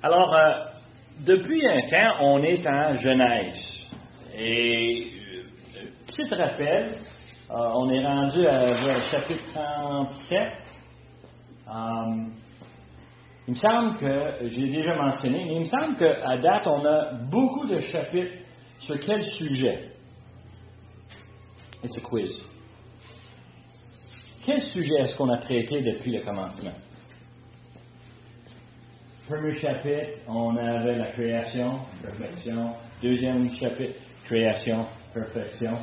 Alors, depuis un temps, on est en Genèse. Et, petit rappel, on est rendu à chapitre 37. Il me semble que, j'ai déjà mentionné, mais il me semble qu'à date, on a beaucoup de chapitres sur quel sujet? It's a quiz. Quel sujet est-ce qu'on a traité depuis le commencement? Premier chapitre, on avait la création, perfection. Deuxième chapitre, création, perfection.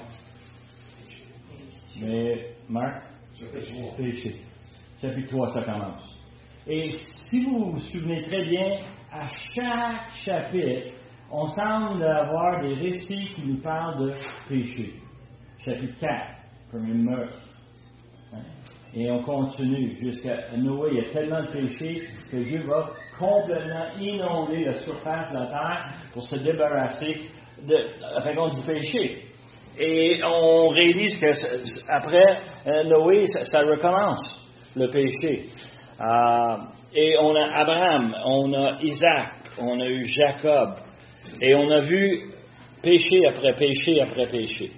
Mais, Marc? Péché. Chapitre 3, ça commence. Et si vous vous souvenez très bien, à chaque chapitre, on semble avoir des récits qui nous parlent de péché. Chapitre 4, premier meurtre. Et on continue jusqu'à Noé. Il y a tellement de péchés que Dieu va complètement inonder la surface de la terre pour se débarrasser du péché. Et on réalise qu'après Noé, ça recommence, le péché. Et on a Abraham, on a Isaac, on a eu Jacob. Et on a vu péché après péché après péché.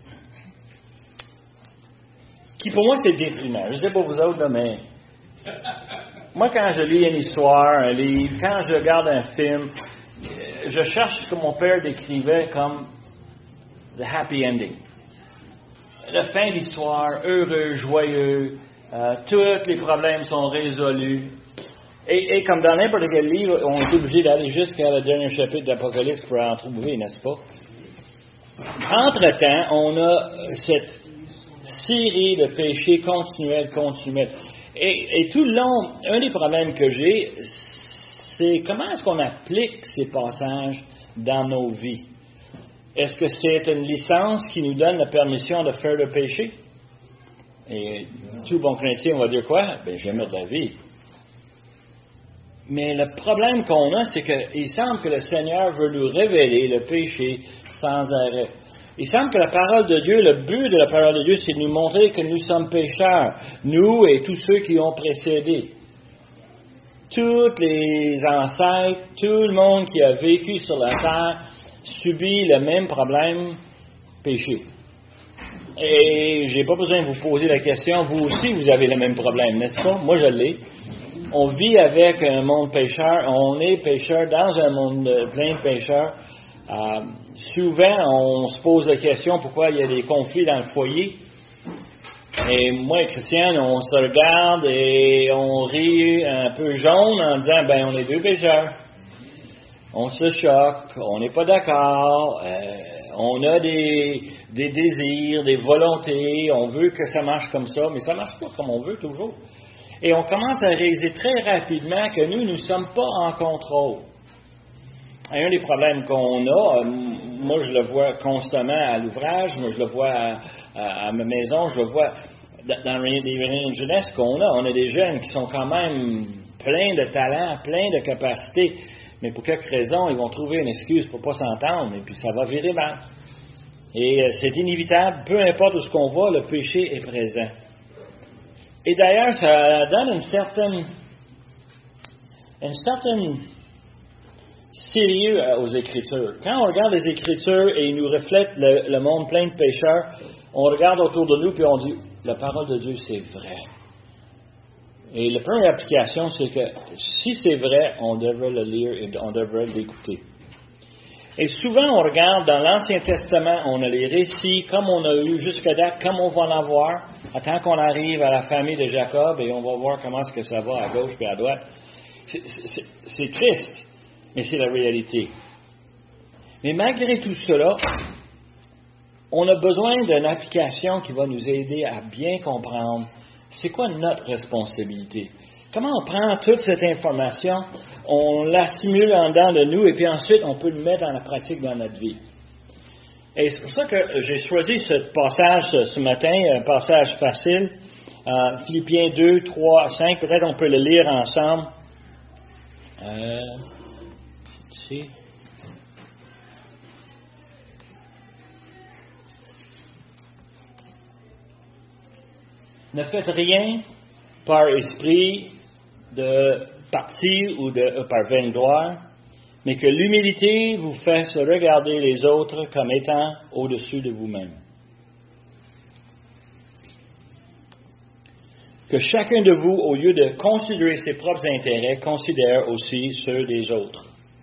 Qui pour moi c'est déprimant. Je ne sais pas vous autres, là, mais moi quand je lis une histoire, un livre, quand je regarde un film, je cherche ce que mon père décrivait comme the happy ending. La fin de l'histoire, heureux, joyeux, tous les problèmes sont résolus. Et comme dans n'importe quel livre, on est obligé d'aller jusqu'à le dernier chapitre d'Apocalypse pour en trouver, n'est-ce pas? Entre-temps, on a cette série de péchés continuels. Et tout le long, un des problèmes que j'ai, c'est comment est-ce qu'on applique ces passages dans nos vies? Est-ce que c'est une licence qui nous donne la permission de faire le péché? Et tout bon chrétien, on va dire quoi? Jamais de la vie. Mais le problème qu'on a, c'est qu'il semble que le Seigneur veut nous révéler le péché sans arrêt. Il semble que la parole de Dieu, le but de la parole de Dieu, c'est de nous montrer que nous sommes pécheurs, nous et tous ceux qui ont précédé. Tous les ancêtres, tout le monde qui a vécu sur la terre subit le même problème, péché. Et j'ai pas besoin de vous poser la question, vous aussi vous avez le même problème, n'est-ce pas? Moi je l'ai. On vit avec un monde pécheur, on est pécheur dans un monde plein de pécheurs. Souvent, on se pose la question pourquoi il y a des conflits dans le foyer. Et moi, Christiane, on se regarde et on rit un peu jaune en disant, on est deux pécheurs. On se choque, on n'est pas d'accord, on a des désirs, des volontés, on veut que ça marche comme ça, mais ça ne marche pas comme on veut toujours. Et on commence à réaliser très rapidement que nous ne sommes pas en contrôle. Et un des problèmes qu'on a, moi je le vois constamment à l'ouvrage, moi je le vois à ma maison, je le vois dans les réunions de jeunesse qu'on a. On a des jeunes qui sont quand même pleins de talent, pleins de capacités, mais pour quelque raison, ils vont trouver une excuse pour ne pas s'entendre, et puis ça va virer mal. Et c'est inévitable, peu importe où ce qu'on va, le péché est présent. Et d'ailleurs, ça donne une certaine sérieux aux Écritures. Quand on regarde les Écritures et ils nous reflètent le monde plein de pécheurs, on regarde autour de nous et on dit, la parole de Dieu, c'est vrai. Et la première application, c'est que si c'est vrai, on devrait le lire et on devrait l'écouter. Et souvent, on regarde dans l'Ancien Testament, on a les récits, comme on a eu jusqu'à date, comme on va en avoir, tant qu'on arrive à la famille de Jacob, et on va voir comment est-ce que ça va à gauche et à droite. C'est triste, mais c'est la réalité. Mais malgré tout cela, on a besoin d'une application qui va nous aider à bien comprendre c'est quoi notre responsabilité. Comment on prend toute cette information, on l'assimile en dedans de nous, et puis ensuite on peut le mettre en la pratique dans notre vie. Et c'est pour ça que j'ai choisi ce passage ce matin, un passage facile, Philippiens 2, 3, 5, peut-être on peut le lire ensemble. Ici. Ne faites rien par esprit de parti ou par vaine gloire, mais que l'humilité vous fasse regarder les autres comme étant au-dessus de vous-même. Que chacun de vous, au lieu de considérer ses propres intérêts, considère aussi ceux des autres.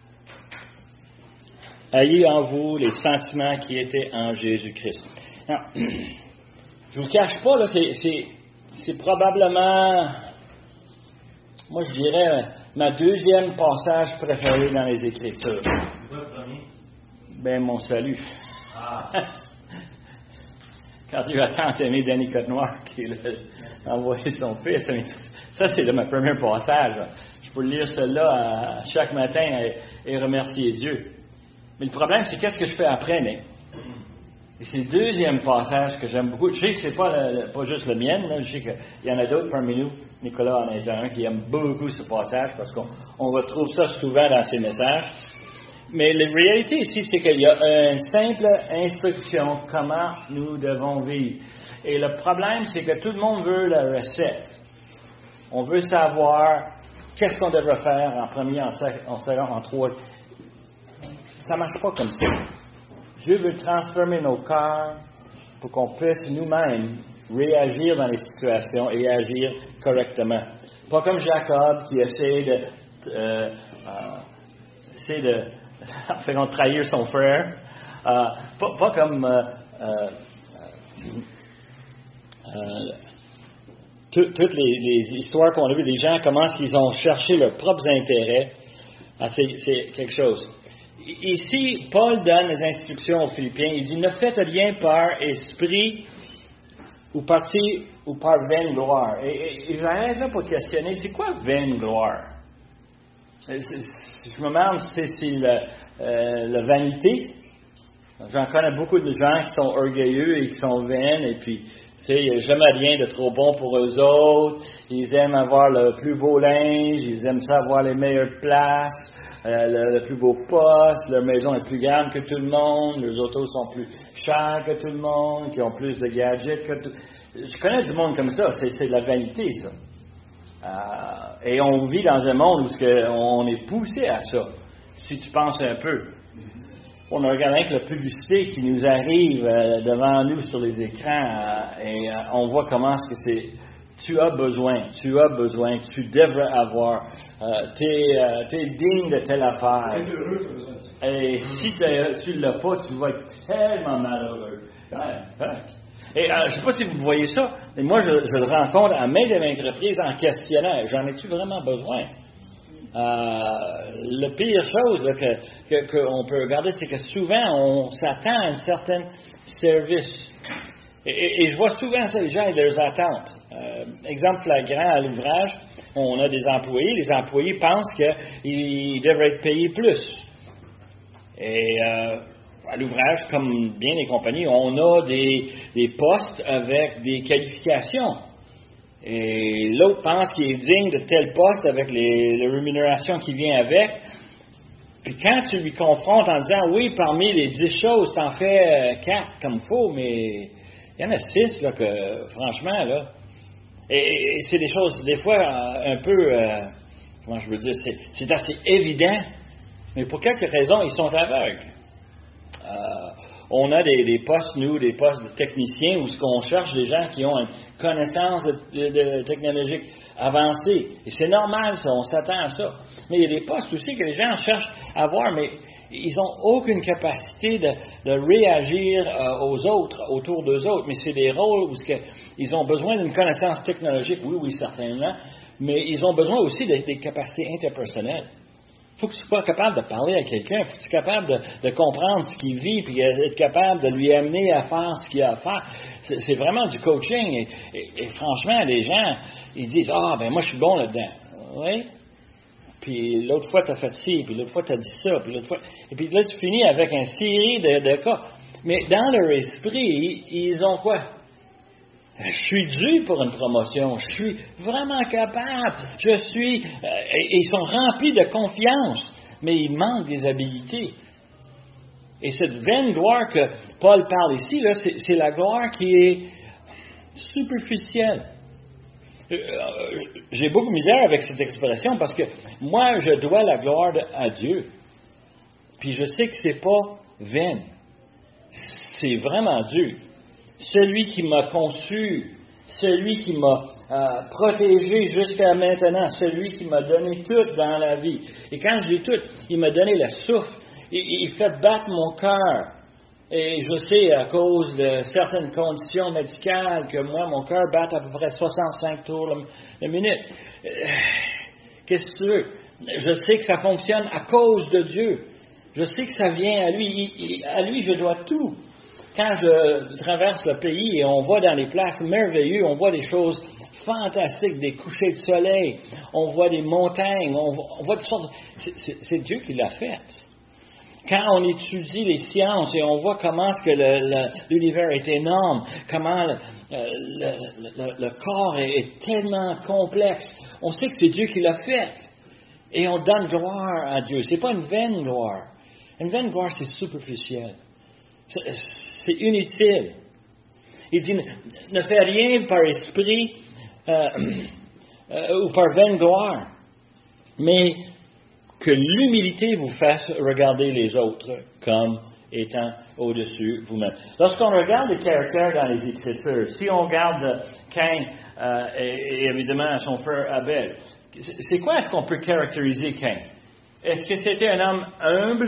Ayez en vous les sentiments qui étaient en Jésus-Christ. Alors, je ne vous cache pas, là, c'est probablement, moi je dirais, ma deuxième passage préféré dans les Écritures. C'est quoi le premier? Ben, mon salut. Ah. Quand Dieu a tant aimé Danny Côte-Noir qu'il a envoyé son fils. Ça, c'est de mon premier passage. Je peux lire cela chaque matin et remercier Dieu. Mais le problème, c'est qu'est-ce que je fais après, Nick? Et c'est le deuxième passage que j'aime beaucoup. Je sais que c'est pas juste le mien, là. Je sais qu'il y en a d'autres parmi nous. Nicolas en est un qui aime beaucoup ce passage parce qu'on retrouve ça souvent dans ses messages. Mais la réalité ici, c'est qu'il y a une simple instruction comment nous devons vivre. Et le problème, c'est que tout le monde veut la recette. On veut savoir qu'est-ce qu'on devrait faire en premier, en second, en trois. Ça ne marche pas comme ça. Dieu veut transformer nos cœurs pour qu'on puisse nous-mêmes réagir dans les situations et agir correctement. Pas comme Jacob qui essaie de faire trahir son frère. Pas comme toutes les histoires qu'on a vues des gens, comment ils ont cherché leurs propres intérêts. C'est quelque chose. Ici, Paul donne les instructions aux Philippiens. Il dit, ne faites rien par esprit ou par vaine gloire. Et j'arrête là pour questionner, c'est quoi vaine gloire? Je me demande si c'est la vanité. J'en connais beaucoup de gens qui sont orgueilleux et qui sont vaines, et puis, tu sais, il n'y a jamais rien de trop bon pour eux autres. Ils aiment avoir le plus beau linge, ils aiment ça avoir les meilleures places, le plus beau poste, leur maison est plus grande que tout le monde, leurs autos sont plus chers que tout le monde, qui ont plus de gadgets que tout. Je connais du monde comme ça, c'est de la vanité, ça. Et on vit dans un monde où on est poussé à ça, si tu penses un peu. On a regardé avec la publicité qui nous arrive devant nous sur les écrans et on voit comment est-ce que c'est. Tu as besoin, tu devrais avoir, tu es digne de telle affaire. Et si tu ne l'as pas, tu vas être tellement malheureux. Et je ne sais pas si vous voyez ça, mais moi je le rencontre à maintes reprises en questionnant, j'en ai-tu vraiment besoin? La pire chose qu'on peut regarder, c'est que souvent on s'attend à un certain service. Et je vois souvent ça, les gens et leurs attentes. Exemple flagrant à l'ouvrage, on a des employés. Les employés pensent qu'ils devraient être payés plus. Et à l'ouvrage, comme bien les compagnies, on a des postes avec des qualifications. Et l'autre pense qu'il est digne de tel poste avec la rémunération qui vient avec. Puis quand tu lui confrontes en disant, oui, parmi les 10 choses, t'en fais 4 comme il faut, mais il y en a 6, là, que franchement, là. Et c'est des choses, des fois, un peu, comment je veux dire, c'est assez évident, mais pour quelques raisons, ils sont aveugles. On a des postes, nous, des postes de techniciens, où ce qu'on cherche des gens qui ont une connaissance de technologique avancée. Et c'est normal, ça, on s'attend à ça. Mais il y a des postes aussi que les gens cherchent à avoir, mais ils n'ont aucune capacité de réagir aux autres, autour d'eux autres. Mais c'est des rôles où ils ont besoin d'une connaissance technologique, oui, certainement, mais ils ont besoin aussi des capacités interpersonnelles. Il faut que tu sois capable de parler à quelqu'un, il faut que tu sois capable de comprendre ce qu'il vit, puis être capable de lui amener à faire ce qu'il a à faire. C'est vraiment du coaching. Et franchement, les gens, ils disent, ben moi je suis bon là-dedans. Oui. Puis l'autre fois, tu as fait ci, puis l'autre fois, tu as dit ça, puis l'autre fois. Et puis là, tu finis avec une série de cas. Mais dans leur esprit, ils ont quoi? Je suis dû pour une promotion. Je suis vraiment capable. Ils sont remplis de confiance, mais ils manquent des habiletés. Et cette vaine gloire que Paul parle ici, là, c'est la gloire qui est superficielle. J'ai beaucoup de misère avec cette expression parce que moi, je dois la gloire à Dieu. Puis je sais que c'est pas vain. C'est vraiment Dieu. Celui qui m'a conçu, celui qui m'a protégé jusqu'à maintenant, celui qui m'a donné tout dans la vie. Et quand je dis tout, il m'a donné le souffle. Il fait battre mon cœur. Et je sais, à cause de certaines conditions médicales, que moi, mon cœur bat à peu près 65 tours la minute. Qu'est-ce que tu veux? Je sais que ça fonctionne à cause de Dieu. Je sais que ça vient à lui. À lui, je dois tout. Quand je traverse le pays et on va dans les places merveilleuses, on voit des choses fantastiques, des couchers de soleil, on voit des montagnes, on voit toutes sortes. C'est Dieu qui l'a fait. Quand on étudie les sciences et on voit comment est-ce que l'univers est énorme, comment le corps est tellement complexe, on sait que c'est Dieu qui l'a fait. Et on donne gloire à Dieu. C'est pas une vaine gloire. Une vaine gloire, c'est superficiel. C'est inutile. Il dit, ne fais rien par esprit ou par vaine gloire, mais que l'humilité vous fasse regarder les autres comme étant au-dessus vous-même. Lorsqu'on regarde les caractères dans les Écritures, si on regarde Caïn et évidemment son frère Abel, c'est quoi est-ce qu'on peut caractériser Caïn? Est-ce que c'était un homme humble?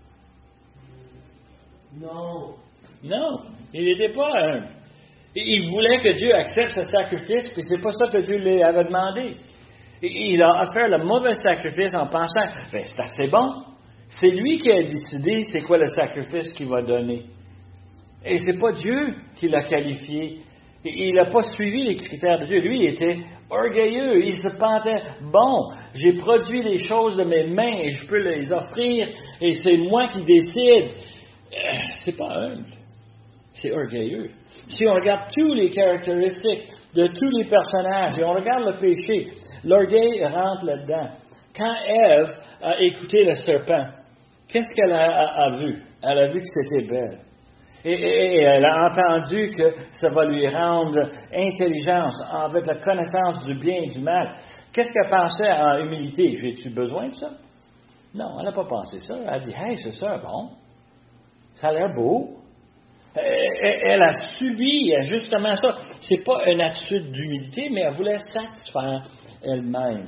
Non. Non, il n'était pas humble. Il voulait que Dieu accepte ce sacrifice, puis c'est pas ça que Dieu lui avait demandé. Il a offert le mauvais sacrifice en pensant, c'est assez bon. C'est lui qui a décidé c'est quoi le sacrifice qu'il va donner. Et c'est pas Dieu qui l'a qualifié. Il n'a pas suivi les critères de Dieu. Lui, il était orgueilleux. Il se pensait, bon, j'ai produit les choses de mes mains et je peux les offrir et c'est moi qui décide. C'est pas humble. C'est orgueilleux. Si on regarde toutes les caractéristiques de tous les personnages et on regarde le péché, l'orgueil rentre là-dedans. Quand Ève a écouté le serpent, qu'est-ce qu'elle a vu? Elle a vu que c'était belle. Et elle a entendu que ça va lui rendre intelligence avec la connaissance du bien et du mal. Qu'est-ce qu'elle pensait en humilité? J'ai-tu besoin de ça? Non, elle n'a pas pensé ça. Elle a dit, hey, c'est ça, bon. Ça a l'air beau. Elle a subi justement ça. C'est pas une attitude d'humilité, mais elle voulait satisfaire elle-même.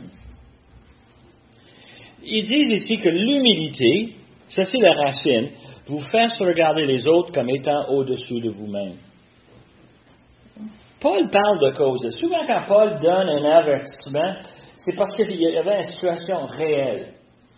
Ils disent ici que l'humilité, ça c'est la racine, vous fait regarder les autres comme étant au-dessous de vous-même. Paul parle de cause. Souvent quand Paul donne un avertissement, c'est parce qu'il y avait une situation réelle.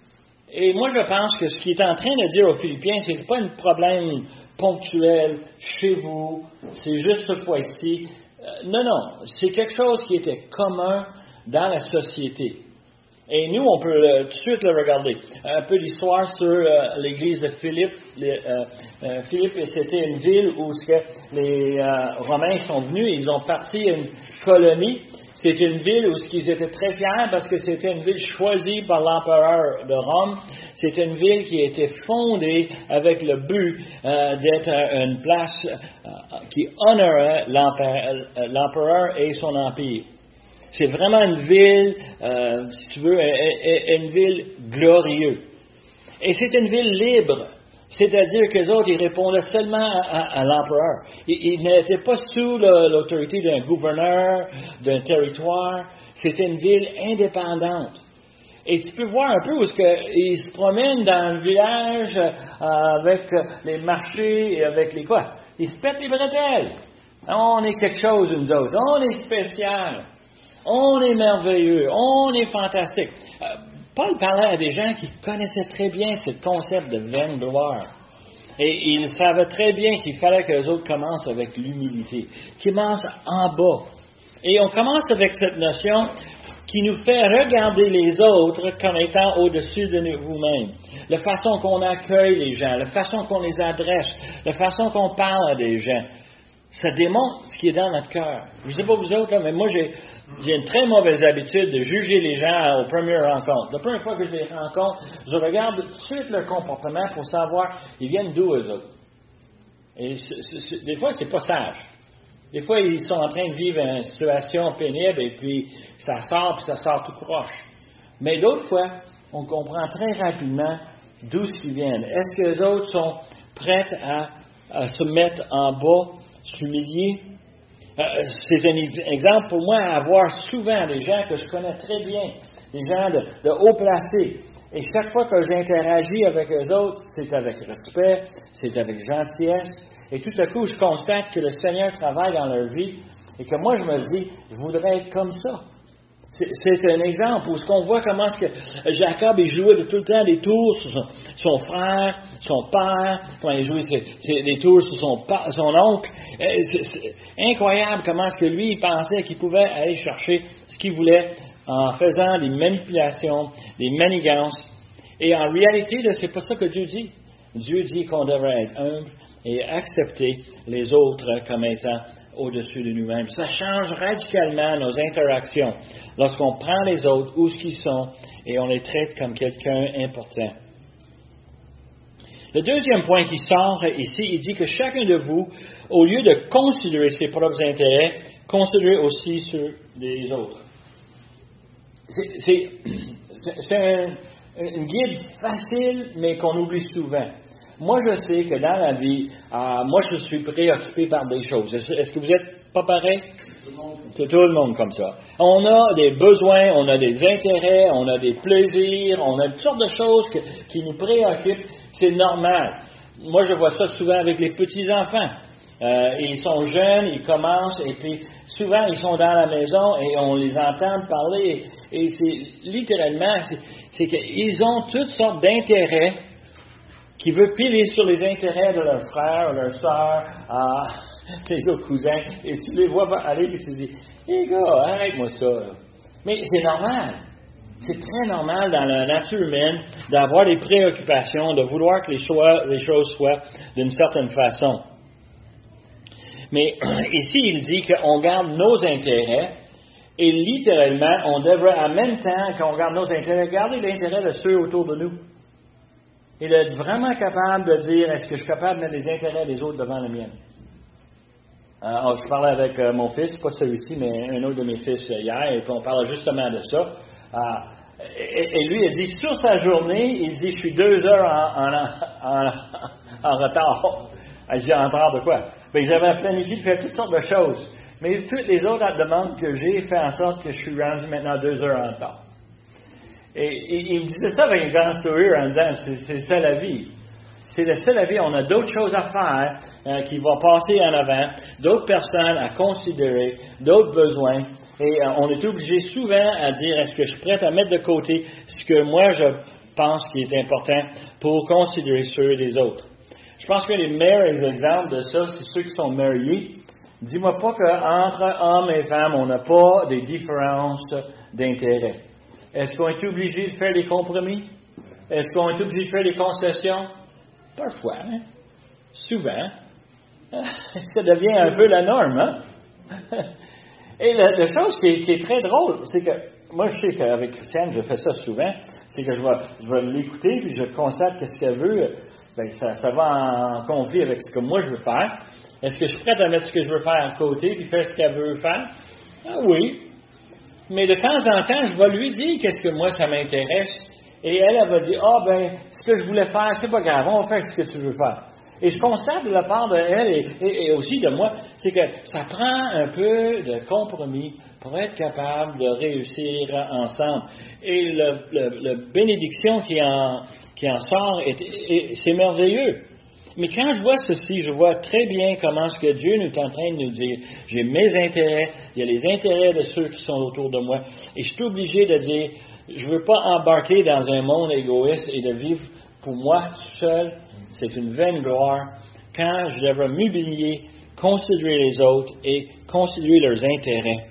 Et moi je pense que ce qu'il est en train de dire aux Philippiens, c'est que ce n'est pas un problème ponctuel chez vous, c'est juste cette fois-ci. Non, c'est quelque chose qui était commun dans la société. Et nous, on peut tout de suite le regarder. Un peu l'histoire sur l'église de Philippe. Philippe, c'était une ville où les Romains sont venus et ils ont parti une colonie. C'était une ville où ils étaient très fiers parce que c'était une ville choisie par l'empereur de Rome. C'était une ville qui a été fondée avec le but d'être une place qui honorait l'empereur et son empire. C'est vraiment une ville, si tu veux, une ville glorieuse. Et c'est une ville libre. C'est-à-dire que les autres, ils répondaient seulement à l'empereur. Ils n'étaient pas sous l'autorité d'un gouverneur, d'un territoire. C'était une ville indépendante. Et tu peux voir un peu où ils se promènent dans le village avec les marchés et avec les quoi. Ils se pètent les bretelles. On est quelque chose, nous autres. On est spécial. On est merveilleux. On est fantastique. Paul parlait à des gens qui connaissaient très bien ce concept de vaine gloire. Et ils savaient très bien qu'il fallait que les autres commencent avec l'humilité, qu'ils commencent en bas. Et on commence avec cette notion qui nous fait regarder les autres comme étant au-dessus de vous-même. La façon qu'on accueille les gens, la façon qu'on les adresse, la façon qu'on parle à des gens. Ça démontre ce qui est dans notre cœur. Je ne sais pas vous autres, mais moi, j'ai une très mauvaise habitude de juger les gens aux premières rencontres. La première fois que je les rencontre, je regarde tout de suite leur comportement pour savoir, ils viennent d'où eux autres. Et des fois, c'est pas sage. Des fois, ils sont en train de vivre une situation pénible et puis ça sort tout croche. Mais d'autres fois, on comprend très rapidement d'où ils viennent. Est-ce que les autres sont prêts à se mettre en bas, s'humilier? C'est un exemple pour moi à voir souvent des gens que je connais très bien, des gens de haut placés. Et chaque fois que j'interagis avec eux autres, c'est avec respect, c'est avec gentillesse. Et tout à coup, je constate que le Seigneur travaille dans leur vie et que moi, je me dis, je voudrais être comme ça. C'est un exemple où ce qu'on voit comment est-ce que Jacob il jouait tout le temps des tours sur son frère, son père, comment il jouait des tours sur son oncle. C'est incroyable comment est-ce que lui il pensait qu'il pouvait aller chercher ce qu'il voulait en faisant des manipulations, des manigances. Et en réalité, c'est pas ça que Dieu dit. Dieu dit qu'on devrait être humble et accepter les autres comme étant au-dessus de nous-mêmes. Ça change radicalement nos interactions lorsqu'on prend les autres où ce qu'ils sont et on les traite comme quelqu'un important. Le deuxième point qui sort ici, il dit que chacun de vous, au lieu de considérer ses propres intérêts, considérez aussi ceux des autres. C'est une guide facile, mais qu'on oublie souvent. Moi, je sais que dans la vie, moi, je suis préoccupé par des choses. Est-ce que vous n'êtes pas pareil? C'est tout le monde comme ça. On a des besoins, on a des intérêts, on a des plaisirs, on a toutes sortes de choses qui nous préoccupent. C'est normal. Moi, je vois ça souvent avec les petits-enfants. Ils sont jeunes, ils commencent, et puis souvent, ils sont dans la maison et on les entend parler. Et c'est littéralement, c'est qu'ils ont toutes sortes d'intérêts qui veulent piler sur les intérêts de leurs frères, leurs sœurs, les autres cousins, et tu les vois aller et tu dis, les gars, arrête-moi ça. Mais c'est normal. C'est très normal dans la nature humaine d'avoir des préoccupations, de vouloir que les choses soient d'une certaine façon. Mais ici, il dit qu'on garde nos intérêts, et littéralement, on devrait en même temps qu'on garde nos intérêts, garder l'intérêt de ceux autour de nous. Et d'être vraiment capable de dire, est-ce que je suis capable de mettre les intérêts des autres devant le mien? Je parlais avec mon fils, pas celui-ci, mais un autre de mes fils hier, et puis on parlait justement de ça. Et lui, il dit, sur sa journée, il dit, je suis 2 heures en retard. Je dis, en retard de quoi? Bien, j'avais planifié de faire toutes sortes de choses. Mais toutes les autres demandes que j'ai fait en sorte que je suis rendu maintenant 2 heures en retard. Et il me disait ça avec un grand sourire en disant, c'est ça la vie. C'est ça la vie. On a d'autres choses à faire qui vont passer en avant, d'autres personnes à considérer, d'autres besoins. Et on est obligé souvent à dire, est-ce que je suis prêt à mettre de côté ce que moi je pense qui est important pour considérer ceux des autres. Je pense que les meilleurs exemples de ça, c'est ceux qui sont mariés. Dis-moi pas qu'entre hommes et femmes, on n'a pas des différences d'intérêt. Est-ce qu'on est obligé de faire des compromis? Est-ce qu'on est obligé de faire des concessions? Parfois, hein? Souvent. Ça devient un peu la norme, hein? Et la chose qui est très drôle, c'est que moi, je sais qu'avec Christiane, je fais ça souvent, c'est que je vais l'écouter, puis je constate que ce qu'elle veut, ben, ça va en conflit avec ce que moi je veux faire. Est-ce que je suis prête à mettre ce que je veux faire à côté, puis faire ce qu'elle veut faire? Ah oui. Mais de temps en temps, je vais lui dire qu'est-ce que moi, ça m'intéresse. Et elle va dire, ce que je voulais faire, c'est pas grave, on va faire ce que tu veux faire. Et je constate de la part de elle et aussi de moi, c'est que ça prend un peu de compromis pour être capable de réussir ensemble. Et la bénédiction qui en sort, c'est merveilleux. Mais quand je vois ceci, je vois très bien comment ce que Dieu nous est en train de nous dire. J'ai mes intérêts, il y a les intérêts de ceux qui sont autour de moi. Et je suis obligé de dire, je ne veux pas embarquer dans un monde égoïste et de vivre pour moi seul. C'est une vaine gloire. Quand je devrais m'humilier, considérer les autres et considérer leurs intérêts.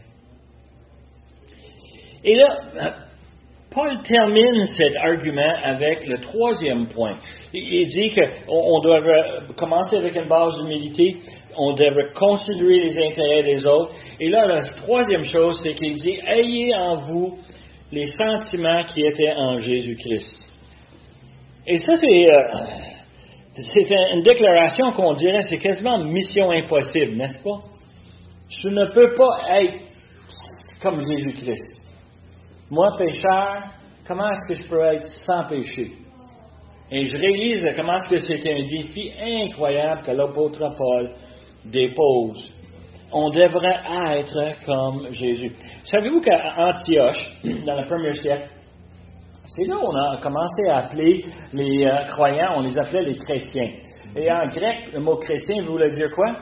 Et là, Paul termine cet argument avec le 3e point. Il dit qu'on devrait commencer avec une base d'humilité, on devrait considérer les intérêts des autres. Et là, la 3e chose, c'est qu'il dit, ayez en vous les sentiments qui étaient en Jésus-Christ. Et ça, c'est une déclaration qu'on dirait, c'est quasiment mission impossible, n'est-ce pas? Je ne peux pas être comme Jésus-Christ. Moi, pécheur, comment est-ce que je peux être sans péché? Et je réalise comment est-ce que c'est un défi incroyable que l'apôtre Paul dépose. On devrait être comme Jésus. Savez-vous qu'à Antioche, dans le premier siècle, c'est là où on a commencé à appeler les croyants, on les appelait les chrétiens. Et en grec, le mot chrétien voulait dire quoi?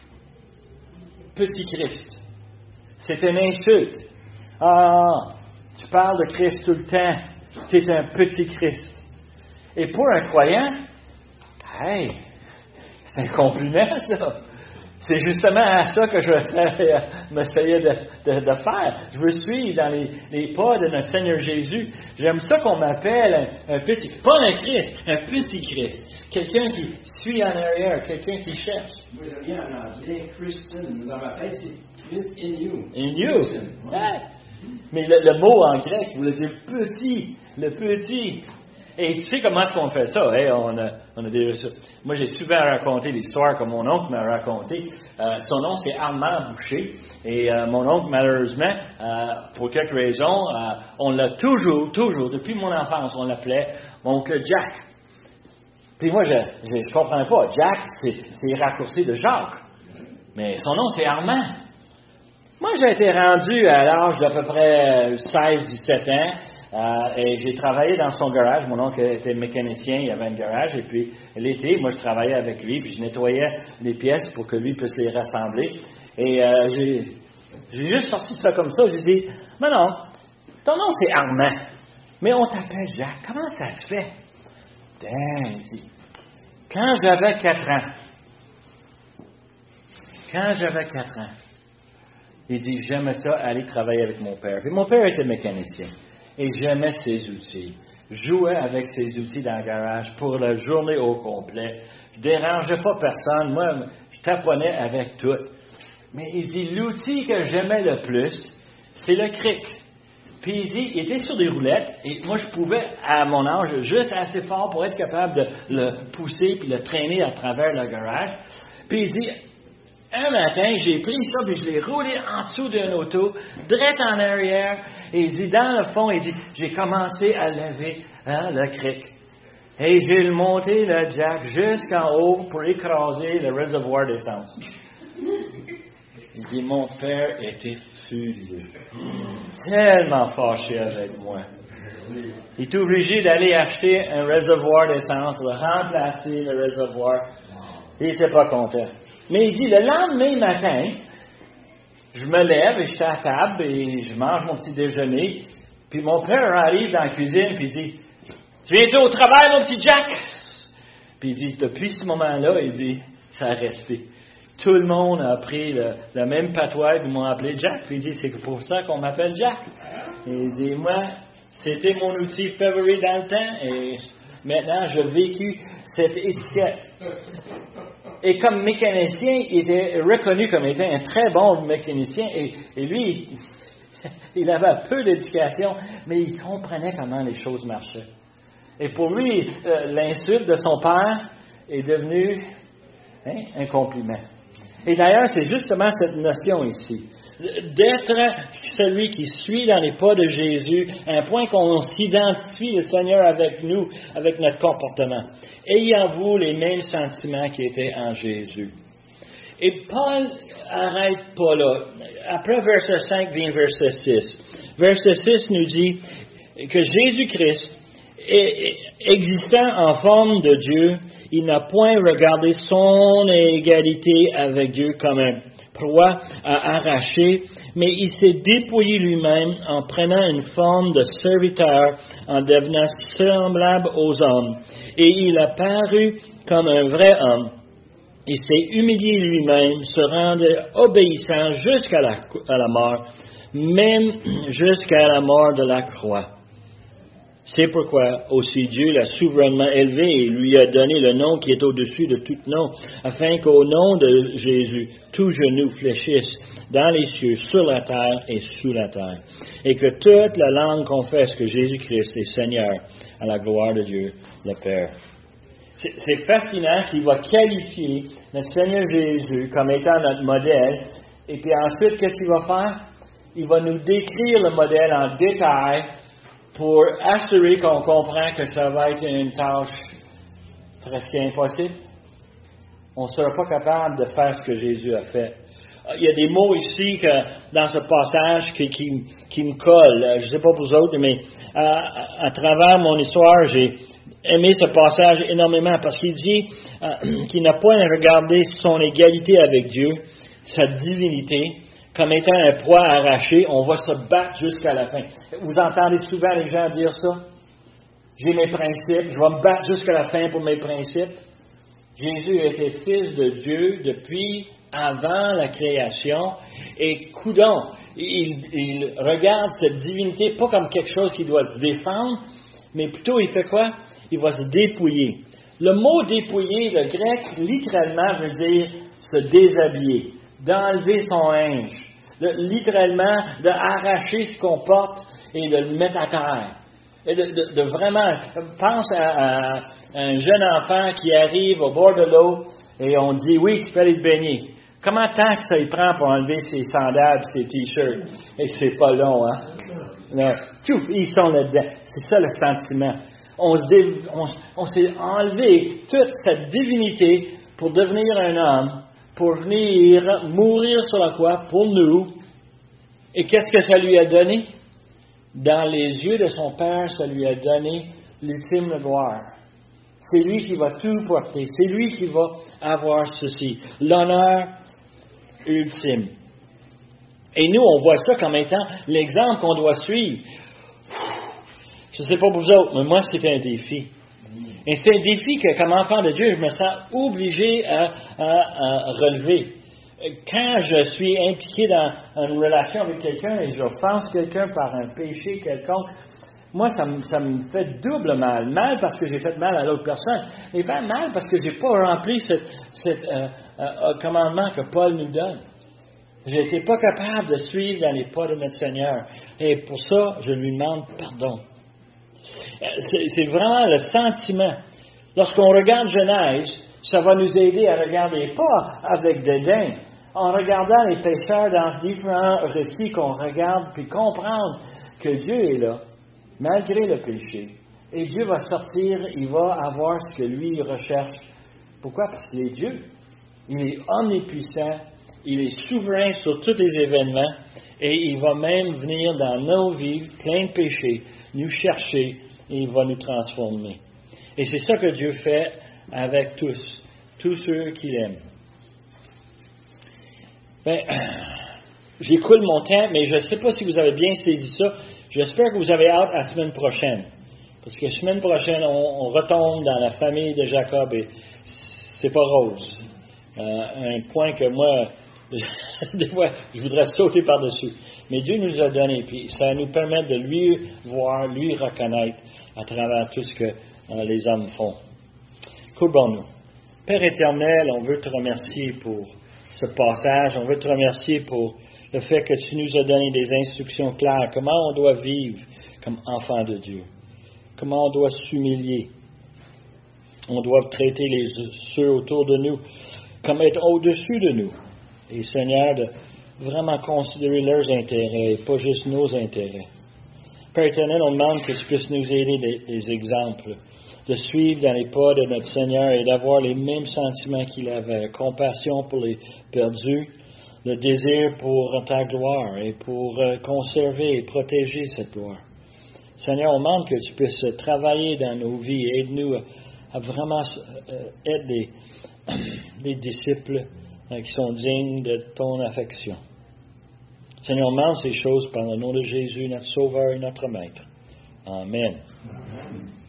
Petit Christ. C'est une insulte. Ah, tu parles de Christ tout le temps. Tu es un petit Christ. Et pour un croyant, hey, c'est un compliment, ça. C'est justement à ça que je m'essayais de faire. Je veux suivre dans les pas de notre Seigneur Jésus. J'aime ça qu'on m'appelle un petit, pas un Christ, un petit Christ. Quelqu'un qui suit en arrière, quelqu'un qui cherche. Moi, je viens en anglais, Christian. Dans ma tête, c'est Christ in you. In you. Ouais. Mais le mot en grec voulait dire petit, le petit. Et tu sais comment est-ce qu'on fait ça? Hein? On a déjà ça. Moi, j'ai souvent raconté l'histoire que mon oncle m'a raconté. Son nom, c'est Armand Boucher. Et mon oncle, malheureusement, pour quelques raisons, on l'a toujours, depuis mon enfance, on l'appelait mon oncle Jack. Puis moi, je ne comprends pas. Jack, c'est raccourci de Jacques. Mais son nom, c'est Armand. Moi, j'ai été rendu à l'âge d'à peu près 16-17 ans. Et j'ai travaillé dans son garage. Mon oncle était mécanicien, il avait un garage. Et puis, l'été, moi, je travaillais avec lui, puis je nettoyais les pièces pour que lui puisse les rassembler. Et j'ai juste sorti ça comme ça. J'ai dit, mais non, ton nom, c'est Armand. Mais on t'appelle Jacques. Comment ça se fait? Il dit, quand j'avais 4 ans, il dit, j'aimais ça, aller travailler avec mon père. Puis mon père était mécanicien. Et j'aimais ses outils. Je jouais avec ses outils dans le garage pour la journée au complet. Je ne dérangeais pas personne. Moi, je taponnais avec tout. Mais il dit, l'outil que j'aimais le plus, c'est le cric. Puis il dit, il était sur des roulettes. Et moi, je pouvais, à mon âge, juste assez fort pour être capable de le pousser puis le traîner à travers le garage. Puis il dit, un matin, j'ai pris ça, puis je l'ai roulé en dessous d'un auto, direct en arrière, et il dit, dans le fond, il dit, j'ai commencé à lever le cric. Et j'ai monté le jack jusqu'en haut pour écraser le réservoir d'essence. Il dit, mon père était furieux, tellement fâché avec moi. Il est obligé d'aller acheter un réservoir d'essence, de remplacer le réservoir. Il n'était pas content. Mais il dit, le lendemain matin, je me lève et je suis à table et je mange mon petit déjeuner. Puis mon père arrive dans la cuisine et il dit, tu viens-tu au travail, mon petit Jack? Puis il dit, depuis ce moment-là, il dit, ça a resté. Tout le monde a pris le même patois et ils m'ont appelé Jack. Puis il dit, c'est pour ça qu'on m'appelle Jack. Et il dit, moi, c'était mon outil favori dans le temps et maintenant, j'ai vécu cette étiquette. Et comme mécanicien, il était reconnu comme étant un très bon mécanicien. Et lui, il avait peu d'éducation, mais il comprenait comment les choses marchaient. Et pour lui, l'insulte de son père est devenue un compliment. Et d'ailleurs, c'est justement cette notion ici. D'être celui qui suit dans les pas de Jésus, à un point qu'on s'identifie le Seigneur avec nous, avec notre comportement. Ayez-vous les mêmes sentiments qui étaient en Jésus. Et Paul n'arrête pas là. Après verset 5 vient verset 6. Verset 6 nous dit que Jésus-Christ, existant en forme de Dieu, il n'a point regardé son égalité avec Dieu comme un proie à arracher, mais il s'est dépouillé lui-même en prenant une forme de serviteur, en devenant semblable aux hommes. Et il a paru comme un vrai homme. Il s'est humilié lui-même, se rendant obéissant jusqu'à la mort, même jusqu'à la mort de la croix. C'est pourquoi aussi Dieu l'a souverainement élevé et lui a donné le nom qui est au-dessus de tout nom, afin qu'au nom de Jésus, tout genou fléchisse dans les cieux, sur la terre et sous la terre, et que toute la langue confesse que Jésus-Christ est Seigneur, à la gloire de Dieu, le Père. C'est fascinant qu'il va qualifier le Seigneur Jésus comme étant notre modèle, Et puis ensuite, qu'est-ce qu'il va faire? Il va nous décrire le modèle en détail pour assurer qu'on comprend que ça va être une tâche presque impossible. On ne sera pas capable de faire ce que Jésus a fait. Il y a des mots ici que, dans ce passage qui me collent. Je ne sais pas pour vous autres, mais à travers mon histoire, j'ai aimé ce passage énormément parce qu'il dit qu'il n'a pas à regarder son égalité avec Dieu, sa divinité, comme étant un poids arraché. On va se battre jusqu'à la fin. Vous entendez souvent les gens dire ça? J'ai mes principes, je vais me battre jusqu'à la fin pour mes principes. Jésus était fils de Dieu depuis avant la création, et coudonc, il regarde cette divinité pas comme quelque chose qui doit se défendre, mais plutôt il fait quoi? Il va se dépouiller. Le mot dépouiller, le grec, littéralement veut dire se déshabiller, d'enlever son linge, littéralement d'arracher ce qu'on porte et de le mettre à terre. Et de vraiment, pense à un jeune enfant qui arrive au bord de l'eau et on dit, oui, tu peux aller te baigner. Comment tant que ça y prend pour enlever ses sandales et ses t-shirts? Et c'est pas long, hein? Non. Tchouf, ils sont là-dedans. C'est ça le sentiment. On s'est enlevé toute cette divinité pour devenir un homme, pour venir mourir sur la croix pour nous. Et qu'est-ce que ça lui a donné? Dans les yeux de son Père, ça lui a donné l'ultime gloire. C'est lui qui va tout porter. C'est lui qui va avoir ceci. L'honneur ultime. Et nous, on voit ça comme étant l'exemple qu'on doit suivre. Je ne sais pas pour vous autres, mais moi, c'est un défi. Et c'est un défi que, comme enfant de Dieu, je me sens obligé à relever. Quand je suis impliqué dans une relation avec quelqu'un et j'offense quelqu'un par un péché quelconque, moi, ça me fait double mal. Mal parce que j'ai fait mal à l'autre personne, et pas mal parce que je n'ai pas rempli ce commandement que Paul nous donne. Je n'étais pas capable de suivre dans les pas de notre Seigneur. Et pour ça, je lui demande pardon. C'est vraiment le sentiment. Lorsqu'on regarde Genèse, ça va nous aider à regarder pas avec dédain, en regardant les pécheurs dans différents récits qu'on regarde, puis comprendre que Dieu est là, malgré le péché. Et Dieu va sortir, il va avoir ce que lui recherche. Pourquoi? Parce qu'il est Dieu. Il est omnipuissant, il est souverain sur tous les événements, et il va même venir dans nos vies, plein de péchés, nous chercher, et il va nous transformer. Et c'est ça que Dieu fait avec tous ceux qu'il aime. J'écoule mon temps, mais je ne sais pas si vous avez bien saisi ça. J'espère que vous avez hâte à la semaine prochaine. Parce que la semaine prochaine, on retombe dans la famille de Jacob et c'est pas rose. Un point que moi, des fois, je voudrais sauter par-dessus. Mais Dieu nous a donné, puis ça nous permet de lui voir, lui reconnaître à travers tout ce que les hommes font. Courbons-nous. Père éternel, on veut te remercier pour ce passage. On veut te remercier pour le fait que tu nous as donné des instructions claires. Comment on doit vivre comme enfant de Dieu. Comment on doit s'humilier. On doit traiter ceux autour de nous comme être au-dessus de nous. Et Seigneur, de vraiment considérer leurs intérêts et pas juste nos intérêts. Père éternel, on demande que tu puisses nous aider des exemples, de suivre dans les pas de notre Seigneur et d'avoir les mêmes sentiments qu'il avait, compassion pour les perdus, le désir pour ta gloire et pour conserver et protéger cette gloire. Seigneur, on demande que tu puisses travailler dans nos vies, aide-nous à vraiment être des disciples qui sont dignes de ton affection. Seigneur, on demande ces choses par le nom de Jésus, notre Sauveur et notre Maître. Amen.